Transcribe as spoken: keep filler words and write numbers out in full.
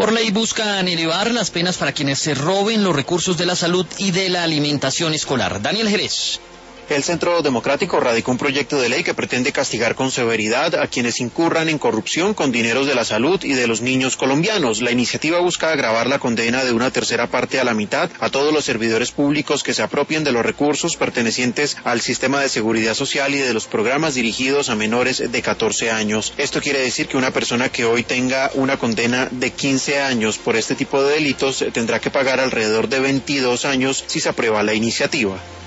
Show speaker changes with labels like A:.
A: Por ley buscan elevar las penas para quienes se roben los recursos de la salud y de la alimentación escolar. Daniel Jerez.
B: El Centro Democrático radicó un proyecto de ley que pretende castigar con severidad a quienes incurran en corrupción con dineros de la salud y de los niños colombianos. La iniciativa busca agravar la condena de una tercera parte a la mitad a todos los servidores públicos que se apropien de los recursos pertenecientes al sistema de seguridad social y de los programas dirigidos a menores de catorce años. Esto quiere decir que una persona que hoy tenga una condena de quince años por este tipo de delitos tendrá que pagar alrededor de veintidós años si se aprueba la iniciativa.